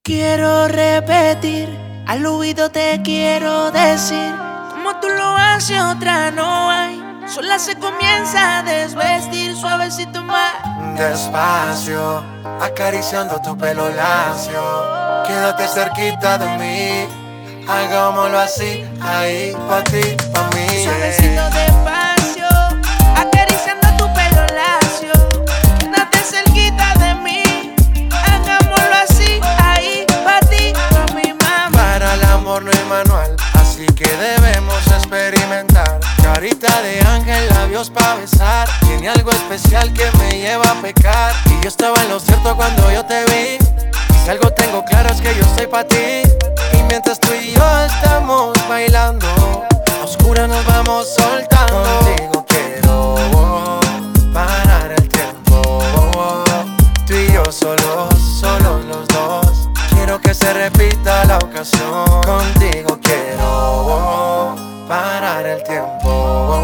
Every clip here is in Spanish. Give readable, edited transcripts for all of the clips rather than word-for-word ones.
Quiero repetir, al oído te quiero decir, como tú lo haces otra no hay. Sola se comienza a desvestir, suavecito más. Despacio, acariciando tu pelo lacio. Quédate cerquita de mí, hagámoslo así, ahí, pa' ti, pa' mí. Suavecito despacio, acariciando tu pelo lacio. Quédate cerquita de mí, hagámoslo así, ahí, pa' ti, pa' mi mamá. Para el amor no hay manual, así que debemos experimentar. Carita de ángel, labios pa' besar. Tiene algo especial que me lleva a pecar. Y yo estaba en lo cierto cuando yo te vi. Y si algo tengo claro es que yo estoy pa' ti. Y mientras tú y yo estamos bailando, a oscuras nos vamos soltando. Contigo quiero parar el tiempo. Tú y yo solos, solos los dos. Quiero que se repita la ocasión. Contigo quiero parar el tiempo.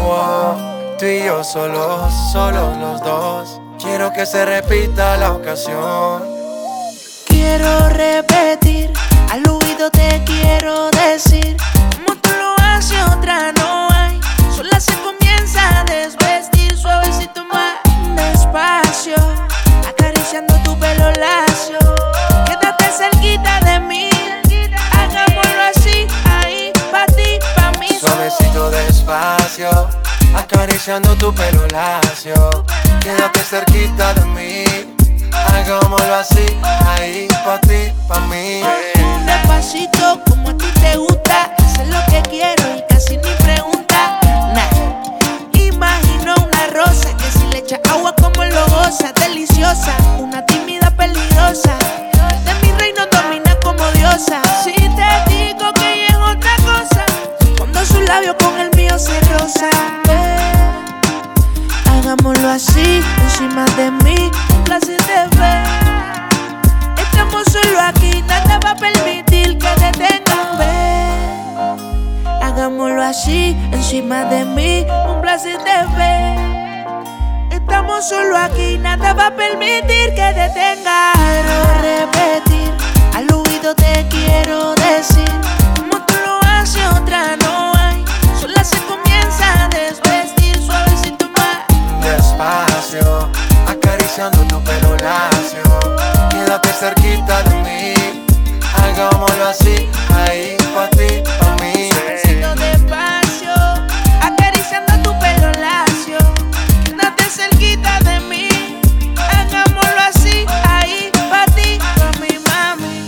Tú y yo solos, solos los dos. Quiero que se repita la ocasión. Quiero repetir, al oído te quiero decir, como tú lo haces otra no hay. Sola se comienza a desvestir, suavecito más. Despacio, acariciando tu pelo lacio. Quédate cerquita de mí, hagámoslo así, ahí, pa' ti, pa' mí. Suavecito despacio, acariciando tu pelo lacio. Quédate cerquita de mí, hagámoslo así, ahí, pa' ti, pa' mí. Despacito, como a ti te gusta, hacer lo que quiero y casi ni pregunta. Imagino una rosa que si le echa agua como lo goza, deliciosa, una tímida peligrosa. De mi reino domina como diosa. Si te digo que ella es otra cosa, cuando sus labios con el mío se roza. Hagámoslo así, encima de mí, un placer de ver. Estamos solo aquí, nada va a permitir que detengan ver. Hagámoslo así, encima de mí, un placer de ver. Estamos solo aquí, nada va a permitir que detengan. Quiero repetir, al oído te quiero decir, como tú lo haces otra no hay. Sola se comienza a desvestir, suavecito más. Despacio, acariciando tu pelo lacio. Quédate cerquita de mí, hagámoslo así, ahí, pa' ti, pa' mí. Suavecito despacio, acariciando tu pelo lacio. Quédate cerquita de mí, hagámoslo así, ahí, pa' ti, pa' mi mami.